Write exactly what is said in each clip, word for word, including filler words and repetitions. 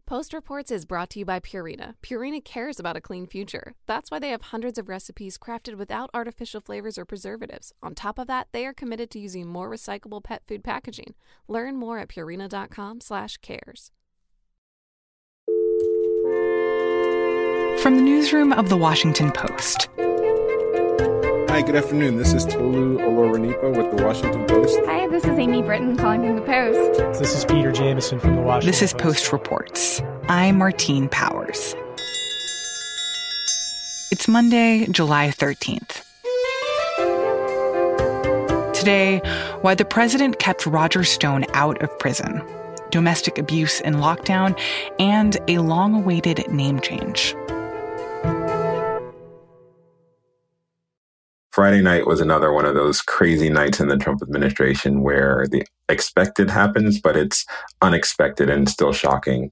Post Reports is brought to you by Purina. Purina cares about a clean future. That's why they have hundreds of recipes crafted without artificial flavors or preservatives. On top of that, they are committed to using more recyclable pet food packaging. Learn more at purina.com slash cares. From the newsroom of The Washington Post. Hi, good afternoon. This is Tolu Olorunipa with The Washington Post. Hi, this is Amy Britton calling from The Post. This is Peter Jameson from The Washington Post. This is Post Reports. I'm Martine Powers. It's Monday, July thirteenth. Today, why the president kept Roger Stone out of prison, domestic abuse in lockdown, and a long-awaited name change. Friday night was another one of those crazy nights in the Trump administration where the expected happens, but it's unexpected and still shocking.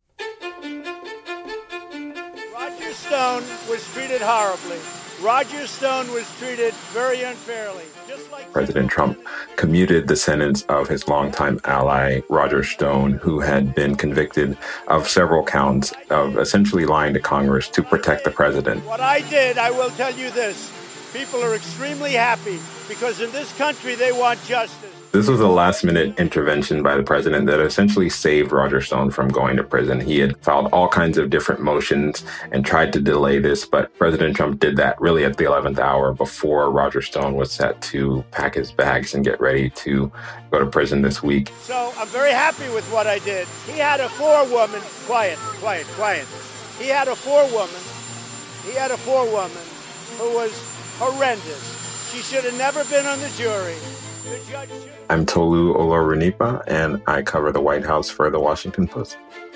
Roger Stone was treated horribly. Roger Stone was treated very unfairly. Just like President Trump commuted the sentence of his longtime ally, Roger Stone, who had been convicted of several counts of essentially lying to Congress to protect the president. What I did, I will tell you this. People are extremely happy because in this country they want justice. This was a last-minute intervention by the president that essentially saved Roger Stone from going to prison. He had filed all kinds of different motions and tried to delay this, but President Trump did that really at the eleventh hour before Roger Stone was set to pack his bags and get ready to go to prison this week. So I'm very happy with what I did. He had a four-woman, quiet, quiet, quiet. He had a four-woman, he had a four-woman who was horrendous. She should have never been on the jury. The judge should... I'm Tolu Olorunipa, and I cover the White House for The Washington Post.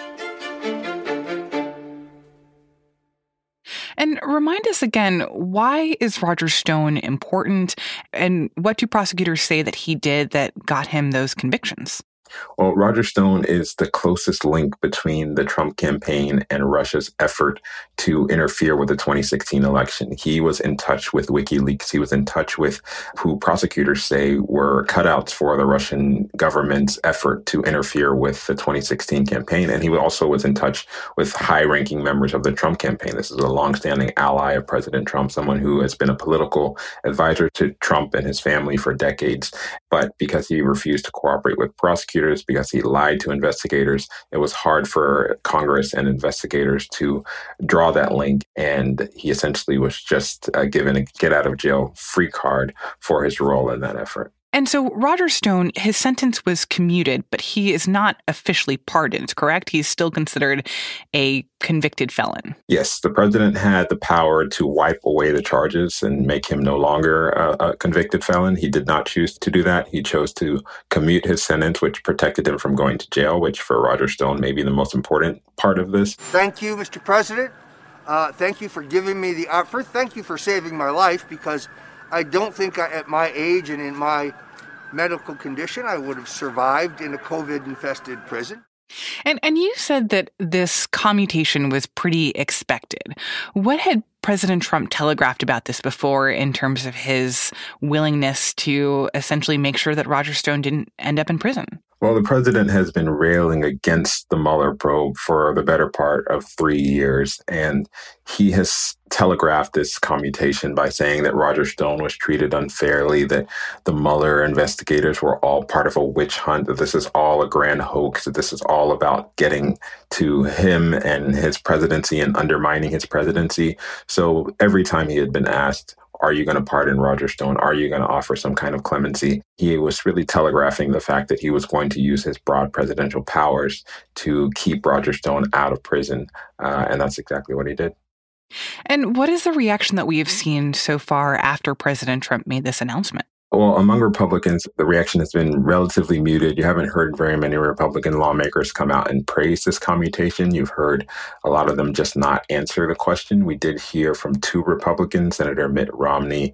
And remind us again, why is Roger Stone important, and what do prosecutors say that he did that got him those convictions? Well, Roger Stone is the closest link between the Trump campaign and Russia's effort to interfere with the twenty sixteen election. He was in touch with WikiLeaks. He was in touch with who prosecutors say were cutouts for the Russian government's effort to interfere with the twenty sixteen campaign. And he also was in touch with high-ranking members of the Trump campaign. This is a longstanding ally of President Trump, someone who has been a political advisor to Trump and his family for decades. But because he refused to cooperate with prosecutors, because he lied to investigators, it was hard for Congress and investigators to draw that link. And he essentially was just uh, given a get-out-of-jail-free card for his role in that effort. And so Roger Stone, his sentence was commuted, but he is not officially pardoned, correct? He's still considered a convicted felon. Yes, the president had the power to wipe away the charges and make him no longer a, a convicted felon. He did not choose to do that. He chose to commute his sentence, which protected him from going to jail, which for Roger Stone may be the most important part of this. Thank you, Mister President. Uh, thank you for giving me the offer. Thank you for saving my life, because I don't think I, at my age and in my medical condition, I would have survived in a COVID-infested prison. And and you said that this commutation was pretty expected. What had President Trump telegraphed about this before in terms of his willingness to essentially make sure that Roger Stone didn't end up in prison? Well, the president has been railing against the Mueller probe for the better part of three years, and he has telegraphed this commutation by saying that Roger Stone was treated unfairly, that the Mueller investigators were all part of a witch hunt, that this is all a grand hoax, that this is all about getting to him and his presidency and undermining his presidency. So every time he had been asked, are you going to pardon Roger Stone? Are you going to offer some kind of clemency? He was really telegraphing the fact that he was going to use his broad presidential powers to keep Roger Stone out of prison. Uh, and that's exactly what he did. And what is the reaction that we have seen so far after President Trump made this announcement? Well, among Republicans, the reaction has been relatively muted. You haven't heard very many Republican lawmakers come out and praise this commutation. You've heard a lot of them just not answer the question. We did hear from two Republicans, Senator Mitt Romney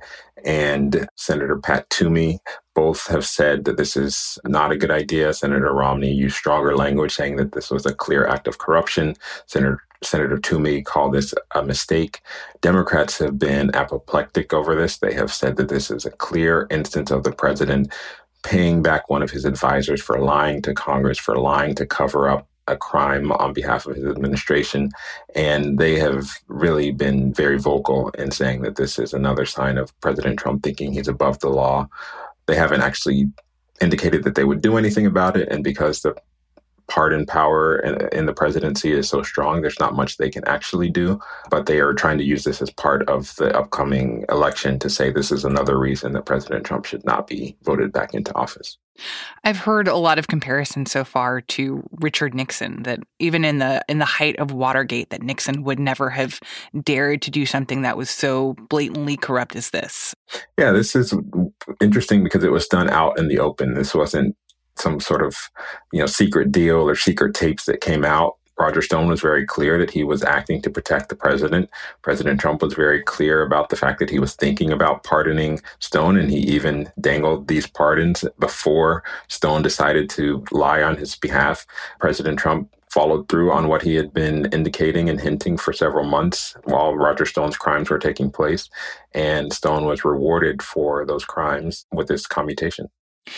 and Senator Pat Toomey. Both have said that this is not a good idea. Senator Romney used stronger language, saying that this was a clear act of corruption. Senator Senator Toomey called this a mistake. Democrats have been apoplectic over this. They have said that this is a clear instance of the president paying back one of his advisors for lying to Congress, for lying to cover up a crime on behalf of his administration. And they have really been very vocal in saying that this is another sign of President Trump thinking he's above the law. They haven't actually indicated that they would do anything about it. And because the pardon power in the presidency is so strong, there's not much they can actually do. But they are trying to use this as part of the upcoming election to say this is another reason that President Trump should not be voted back into office. I've heard a lot of comparisons so far to Richard Nixon, that even in the in the height of Watergate, that Nixon would never have dared to do something that was so blatantly corrupt as this. Yeah, this is interesting because it was done out in the open. This wasn't some sort of, you know, secret deal or secret tapes that came out. Roger Stone was very clear that he was acting to protect the president. President Trump was very clear about the fact that he was thinking about pardoning Stone, and he even dangled these pardons before Stone decided to lie on his behalf. President Trump followed through on what he had been indicating and hinting for several months while Roger Stone's crimes were taking place, and Stone was rewarded for those crimes with this commutation.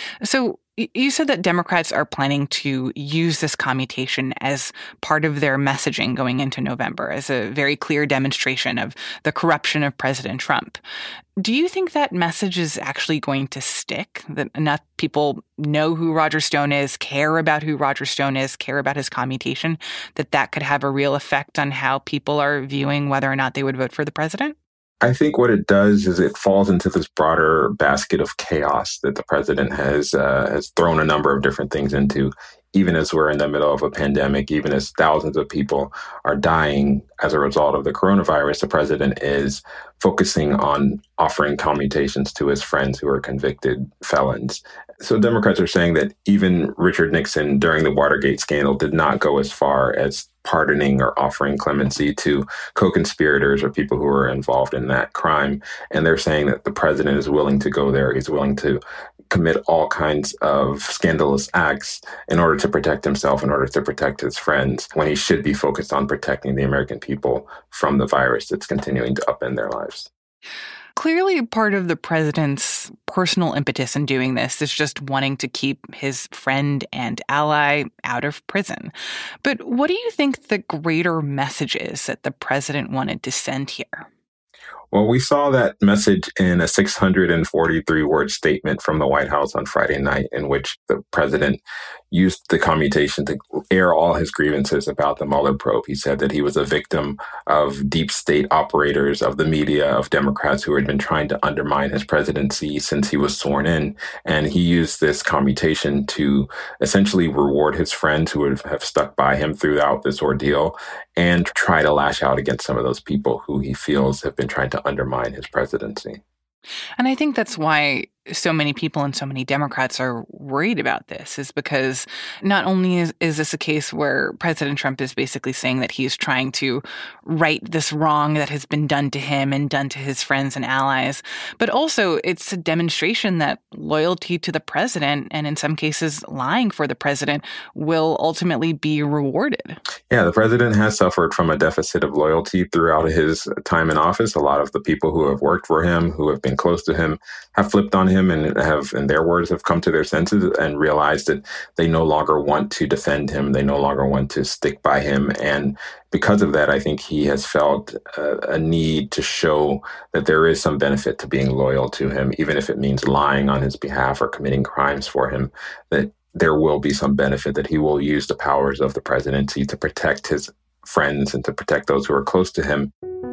So you said that Democrats are planning to use this commutation as part of their messaging going into November, as a very clear demonstration of the corruption of President Trump. Do you think that message is actually going to stick, that enough people know who Roger Stone is, care about who Roger Stone is, care about his commutation, that that could have a real effect on how people are viewing whether or not they would vote for the president? I think what it does is it falls into this broader basket of chaos that the president has uh, has thrown a number of different things into, even as we're in the middle of a pandemic, even as thousands of people are dying as a result of the coronavirus. The president is focusing on offering commutations to his friends who are convicted felons. So Democrats are saying that even Richard Nixon during the Watergate scandal did not go as far as pardoning or offering clemency to co-conspirators or people who were involved in that crime. And they're saying that the president is willing to go there. He's willing to commit all kinds of scandalous acts in order to protect himself, in order to protect his friends, when he should be focused on protecting the American people from the virus that's continuing to upend their lives. Clearly, part of the president's personal impetus in doing this is just wanting to keep his friend and ally out of prison. But what do you think the greater message is that the president wanted to send here? Well, we saw that message in a six hundred forty-three word statement from the White House on Friday night, in which the president used the commutation to air all his grievances about the Mueller probe. He said that he was a victim of deep state operators, of the media, of Democrats who had been trying to undermine his presidency since he was sworn in. And he used this commutation to essentially reward his friends who would have stuck by him throughout this ordeal and try to lash out against some of those people who he feels have been trying to undermine his presidency. And I think that's why so many people and so many Democrats are worried about this, is because not only is, is this a case where President Trump is basically saying that he's trying to right this wrong that has been done to him and done to his friends and allies, but also it's a demonstration that loyalty to the president, and in some cases lying for the president, will ultimately be rewarded. Yeah, the president has suffered from a deficit of loyalty throughout his time in office. A lot of the people who have worked for him, who have been close to him, have flipped on him and have, in their words, have come to their senses and realized that they no longer want to defend him. They no longer want to stick by him. And because of that, I think he has felt a, a need to show that there is some benefit to being loyal to him, even if it means lying on his behalf or committing crimes for him, that there will be some benefit, that he will use the powers of the presidency to protect his friends and to protect those who are close to him.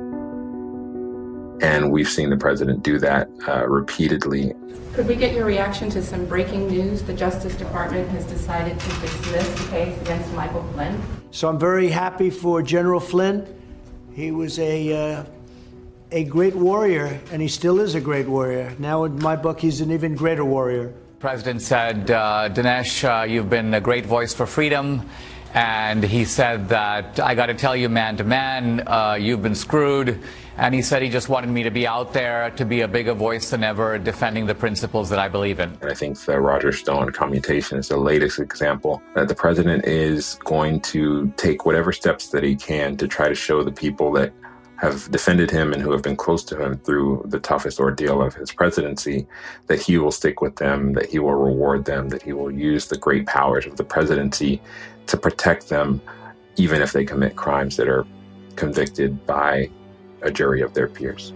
And we've seen the president do that uh, repeatedly. Could we get your reaction to some breaking news? The Justice Department has decided to dismiss the case against Michael Flynn. So I'm very happy for General Flynn. He was a uh, a great warrior, and he still is a great warrior. Now, in my book, he's an even greater warrior. The president said, uh, Dinesh, uh, you've been a great voice for freedom. And he said that, I got to tell you, man to man, uh, you've been screwed. And he said he just wanted me to be out there, to be a bigger voice than ever, defending the principles that I believe in. And I think the Roger Stone commutation is the latest example that the president is going to take whatever steps that he can to try to show the people that have defended him and who have been close to him through the toughest ordeal of his presidency, that he will stick with them, that he will reward them, that he will use the great powers of the presidency to protect them, even if they commit crimes that are convicted by a jury of their peers.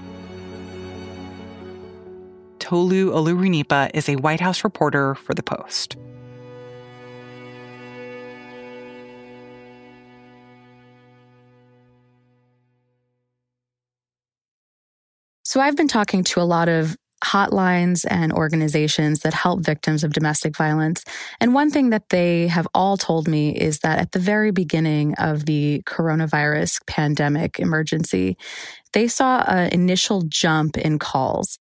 Tolu Olorunnipa is a White House reporter for The Post. So I've been talking to a lot of hotlines and organizations that help victims of domestic violence. And one thing that they have all told me is that at the very beginning of the coronavirus pandemic emergency, they saw an initial jump in calls.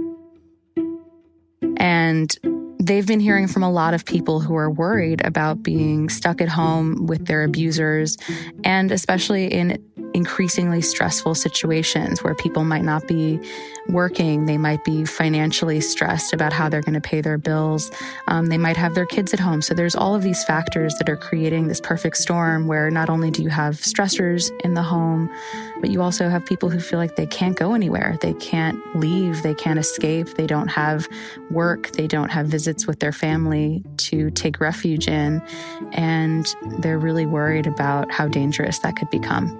And they've been hearing from a lot of people who are worried about being stuck at home with their abusers, and especially in increasingly stressful situations where people might not be working. They might be financially stressed about how they're going to pay their bills. Um, they might have their kids at home. So there's all of these factors that are creating this perfect storm where not only do you have stressors in the home, but you also have people who feel like they can't go anywhere. They can't leave. They can't escape. They don't have work. They don't have visits with their family to take refuge in. And they're really worried about how dangerous that could become.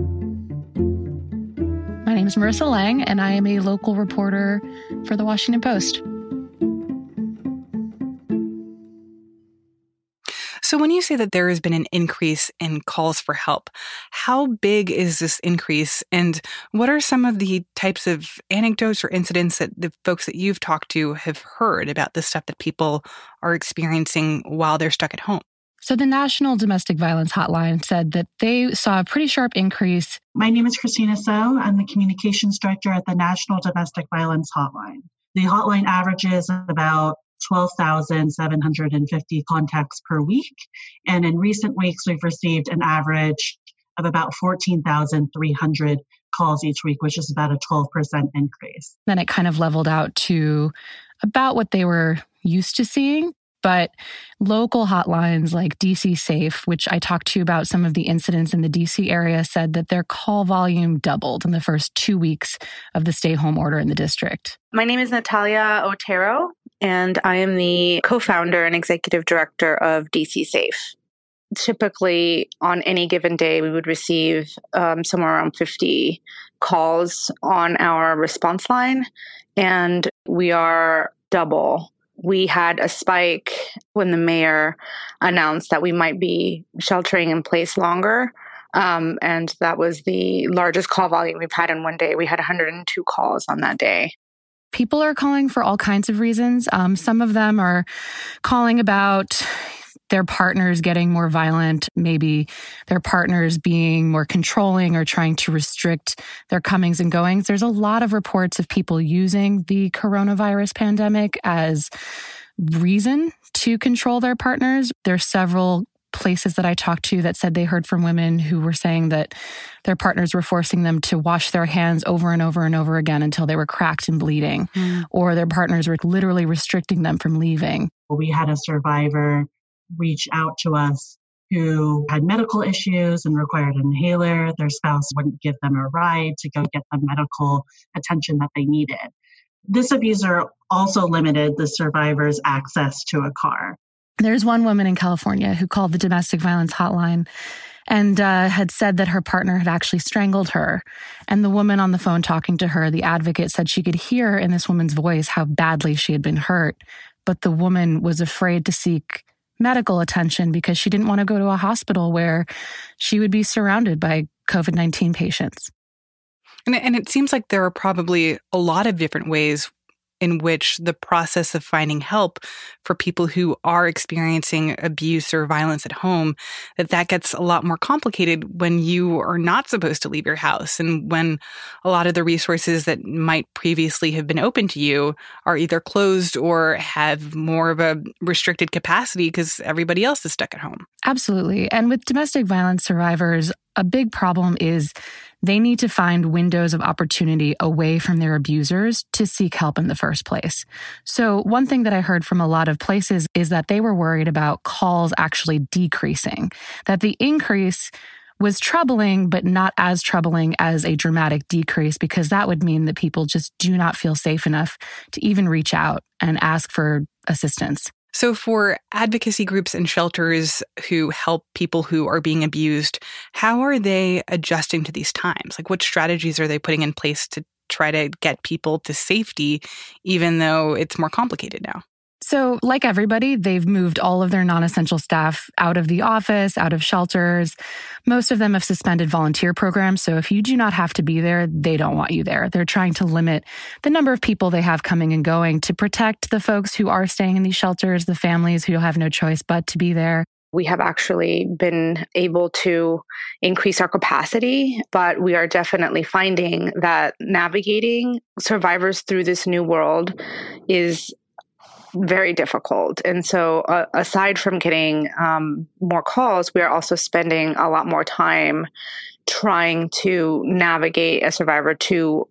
My name is Marissa Lang, and I am a local reporter for The Washington Post. So when you say that there has been an increase in calls for help, how big is this increase? And what are some of the types of anecdotes or incidents that the folks that you've talked to have heard about the stuff that people are experiencing while they're stuck at home? So the National Domestic Violence Hotline said that they saw a pretty sharp increase. My name is Christina So. I'm the Communications Director at the National Domestic Violence Hotline. The hotline averages about twelve thousand seven hundred fifty contacts per week. And in recent weeks, we've received an average of about fourteen thousand three hundred calls each week, which is about a twelve percent increase. Then it kind of leveled out to about what they were used to seeing. But local hotlines like D C Safe, which I talked to about some of the incidents in the D C area, said that their call volume doubled in the first two weeks of the stay-home order in the district. My name is Natalia Otero, and I am the co-founder and executive director of D C Safe. Typically, on any given day, we would receive um, somewhere around fifty calls on our response line, and we are double. We had a spike when the mayor announced that we might be sheltering in place longer. Um, and that was the largest call volume we've had in one day. We had one hundred two calls on that day. People are calling for all kinds of reasons. Um, some of them are calling about their partners getting more violent, maybe their partners being more controlling or trying to restrict their comings and goings. There's a lot of reports of people using the coronavirus pandemic as reason to control their partners. There's several places that I talked to that said they heard from women who were saying that their partners were forcing them to wash their hands over and over and over again until they were cracked and bleeding, mm. or their partners were literally restricting them from leaving. We had a survivor reach out to us who had medical issues and required an inhaler. Their spouse wouldn't give them a ride to go get the medical attention that they needed. This abuser also limited the survivor's access to a car. There's one woman in California who called the domestic violence hotline and uh, had said that her partner had actually strangled her. And the woman on the phone talking to her, the advocate, said she could hear in this woman's voice how badly she had been hurt. But the woman was afraid to seek medical attention because she didn't want to go to a hospital where she would be surrounded by COVID nineteen patients. And, and it seems like there are probably a lot of different ways in which the process of finding help for people who are experiencing abuse or violence at home, that that gets a lot more complicated when you are not supposed to leave your house and when a lot of the resources that might previously have been open to you are either closed or have more of a restricted capacity because everybody else is stuck at home. Absolutely. And with domestic violence survivors, a big problem is they need to find windows of opportunity away from their abusers to seek help in the first place. So one thing that I heard from a lot of places is that they were worried about calls actually decreasing, that the increase was troubling, but not as troubling as a dramatic decrease, because that would mean that people just do not feel safe enough to even reach out and ask for assistance. So for advocacy groups and shelters who help people who are being abused, how are they adjusting to these times? Like, what strategies are they putting in place to try to get people to safety, even though it's more complicated now? So like everybody, they've moved all of their non-essential staff out of the office, out of shelters. Most of them have suspended volunteer programs. So if you do not have to be there, they don't want you there. They're trying to limit the number of people they have coming and going to protect the folks who are staying in these shelters, the families who have no choice but to be there. We have actually been able to increase our capacity, but we are definitely finding that navigating survivors through this new world is very difficult. And so uh, aside from getting um, more calls, we are also spending a lot more time trying to navigate a survivor to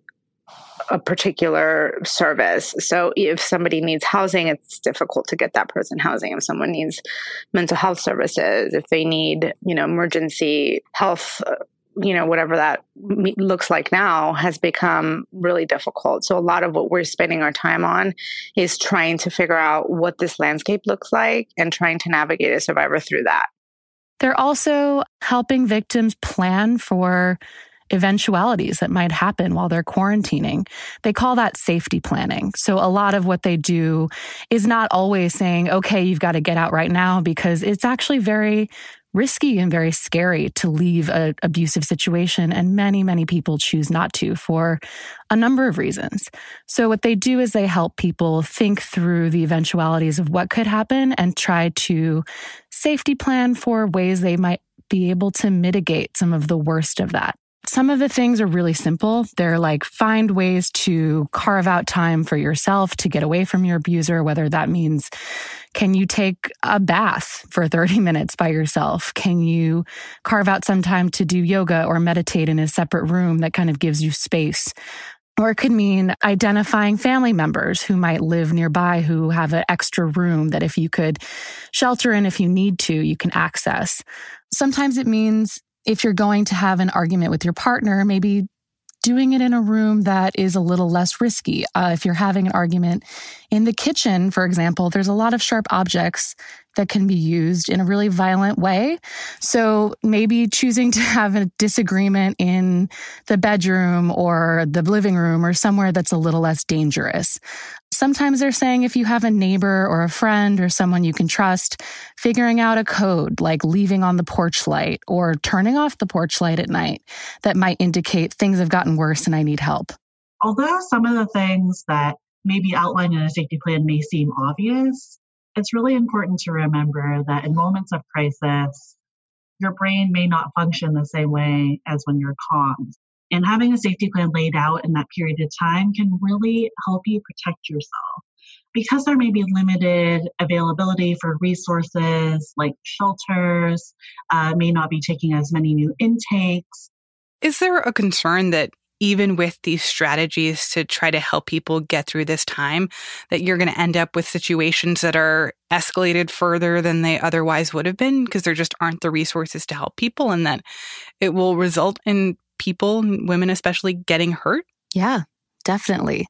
a particular service. So if somebody needs housing, it's difficult to get that person housing. If someone needs mental health services, if they need, you know, emergency health, you know, whatever that looks like now, has become really difficult. So a lot of what we're spending our time on is trying to figure out what this landscape looks like and trying to navigate a survivor through that. They're also helping victims plan for eventualities that might happen while they're quarantining. They call that safety planning. So a lot of what they do is not always saying, okay, you've got to get out right now, because it's actually very risky and very scary to leave an abusive situation. And many, many people choose not to for a number of reasons. So what they do is they help people think through the eventualities of what could happen and try to safety plan for ways they might be able to mitigate some of the worst of that. Some of the things are really simple. They're like, find ways to carve out time for yourself to get away from your abuser, whether that means, can you take a bath for thirty minutes by yourself? Can you carve out some time to do yoga or meditate in a separate room that kind of gives you space? Or it could mean identifying family members who might live nearby who have an extra room that if you could shelter in if you need to, you can access. Sometimes it means if you're going to have an argument with your partner, maybe doing it in a room that is a little less risky. Uh, if you're having an argument in the kitchen, for example, there's a lot of sharp objects that can be used in a really violent way. So maybe choosing to have a disagreement in the bedroom or the living room or somewhere that's a little less dangerous. Sometimes they're saying if you have a neighbor or a friend or someone you can trust, figuring out a code like leaving on the porch light or turning off the porch light at night that might indicate things have gotten worse and I need help. Although some of the things that may be outlined in a safety plan may seem obvious, it's really important to remember that in moments of crisis, your brain may not function the same way as when you're calm. And having a safety plan laid out in that period of time can really help you protect yourself. Because there may be limited availability for resources like shelters, uh, may not be taking as many new intakes. Is there a concern that even with these strategies to try to help people get through this time, that you're going to end up with situations that are escalated further than they otherwise would have been because there just aren't the resources to help people, and that it will result in people, women especially, getting hurt? Yeah, definitely.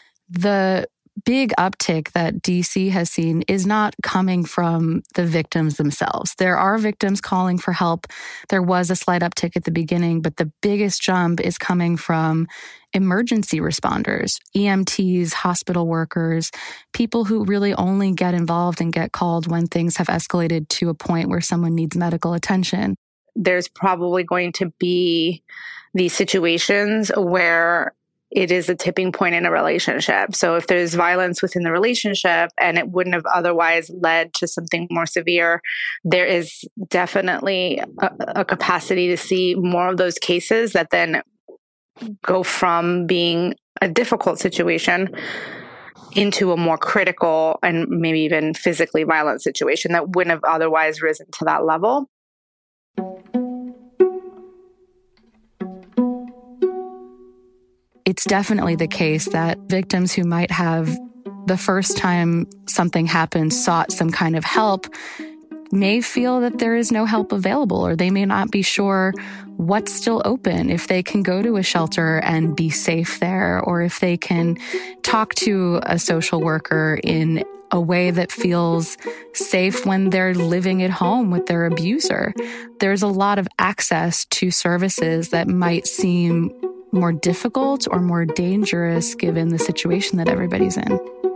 The big uptick that D C has seen is not coming from the victims themselves. There are victims calling for help. There was a slight uptick at the beginning, but the biggest jump is coming from emergency responders, E M Ts, hospital workers, people who really only get involved and get called when things have escalated to a point where someone needs medical attention. There's probably going to be these situations where it is a tipping point in a relationship. So if there's violence within the relationship and it wouldn't have otherwise led to something more severe, there is definitely a, a capacity to see more of those cases that then go from being a difficult situation into a more critical and maybe even physically violent situation that wouldn't have otherwise risen to that level. It's definitely the case that victims who might have, the first time something happened, sought some kind of help, may feel that there is no help available, or they may not be sure what's still open, if they can go to a shelter and be safe there, or if they can talk to a social worker in a way that feels safe when they're living at home with their abuser. There's a lot of access to services that might seem more difficult or more dangerous given the situation that everybody's in.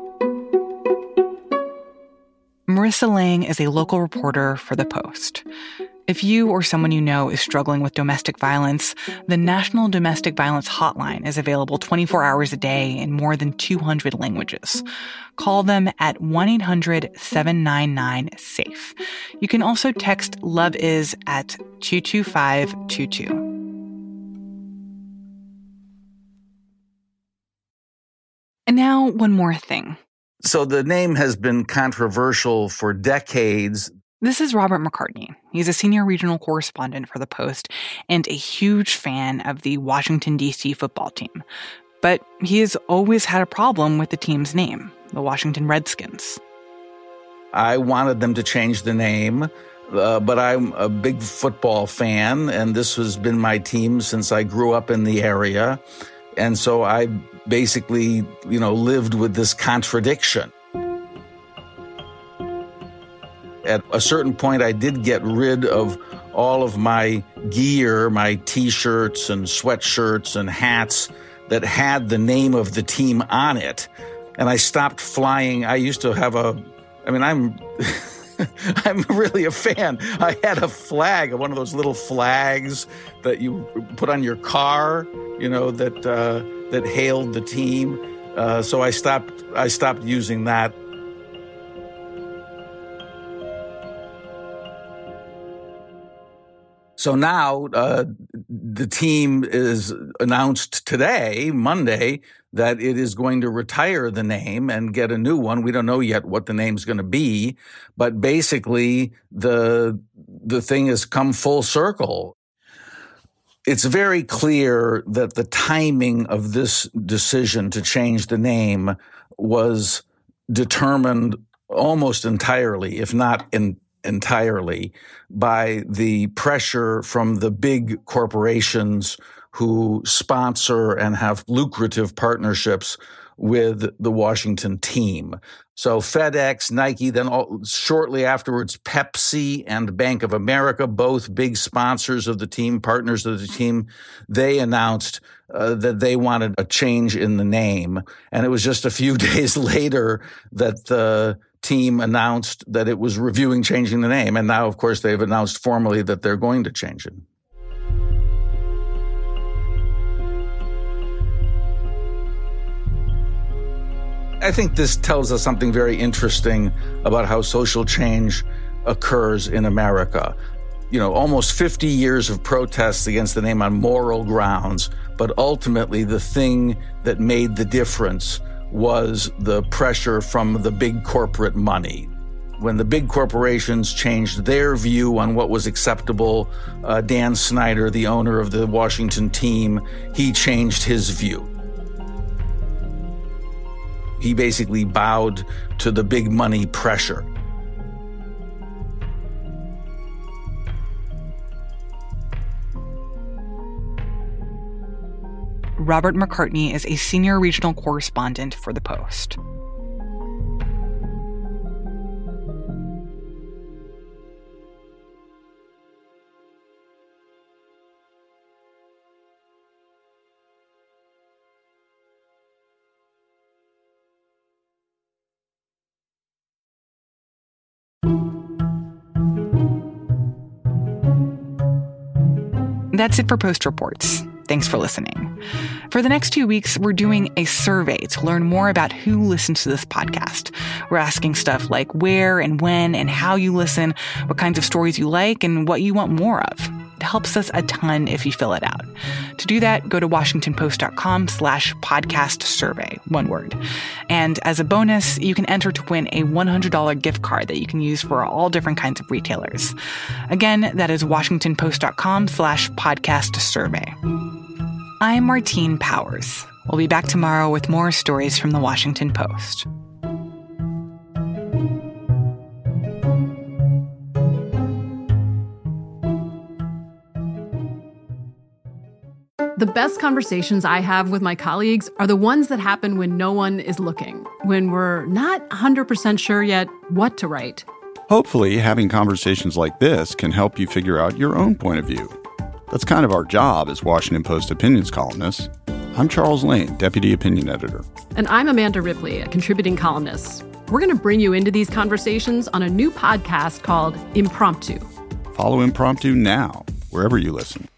Marissa Lang is a local reporter for The Post. If you or someone you know is struggling with domestic violence, the National Domestic Violence Hotline is available twenty-four hours a day in more than two hundred languages. Call them at one eight hundred seven nine nine SAFE. You can also text LOVEIS at two two five two two. And now, one more thing. So the name has been controversial for decades. This is Robert McCartney. He's a senior regional correspondent for The Post and a huge fan of the Washington, D C football team. But he has always had a problem with the team's name, the Washington Redskins. I wanted them to change the name, uh, but I'm a big football fan, and this has been my team since I grew up in the area. And so I basically, you know, lived with this contradiction. At a certain point, I did get rid of all of my gear, my T-shirts and sweatshirts and hats that had the name of the team on it. And I stopped flying. I used to have a, I mean, I'm, I'm really a fan. I had a flag, one of those little flags that you put on your car, you know, that, uh, that hailed the team. Uh, so I stopped, I stopped using that. So now uh, the team is announced today, Monday, that it is going to retire the name and get a new one. We don't know yet what the name's going to be, but basically the the thing has come full circle. It's very clear that the timing of this decision to change the name was determined almost entirely, if not in entirely, by the pressure from the big corporations who sponsor and have lucrative partnerships with the Washington team. So FedEx, Nike, then all, shortly afterwards, Pepsi and Bank of America, both big sponsors of the team, partners of the team, they announced uh, that they wanted a change in the name. And it was just a few days later that the team announced that it was reviewing changing the name. And now, of course, they've announced formally that they're going to change it. I think this tells us something very interesting about how social change occurs in America. You know, almost fifty years of protests against the name on moral grounds, but ultimately the thing that made the difference was the pressure from the big corporate money. When the big corporations changed their view on what was acceptable, uh, Dan Snyder, the owner of the Washington team, he changed his view. He basically bowed to the big money pressure. Robert McCartney is a senior regional correspondent for The Post. That's it for Post Reports. Thanks for listening. For the next two weeks, we're doing a survey to learn more about who listens to this podcast. We're asking stuff like where and when and how you listen, what kinds of stories you like, and what you want more of. It helps us a ton if you fill it out. To do that, go to washingtonpost.com slash podcast survey, one word. And as a bonus, you can enter to win a one hundred dollars gift card that you can use for all different kinds of retailers. Again, that is washingtonpost.com slash podcast survey. I'm Martine Powers. We'll be back tomorrow with more stories from the Washington Post. The best conversations I have with my colleagues are the ones that happen when no one is looking, when we're not one hundred percent sure yet what to write. Hopefully, having conversations like this can help you figure out your own point of view. That's kind of our job as Washington Post opinions columnists. I'm Charles Lane, Deputy Opinion Editor. And I'm Amanda Ripley, a contributing columnist. We're going to bring you into these conversations on a new podcast called Impromptu. Follow Impromptu now, wherever you listen.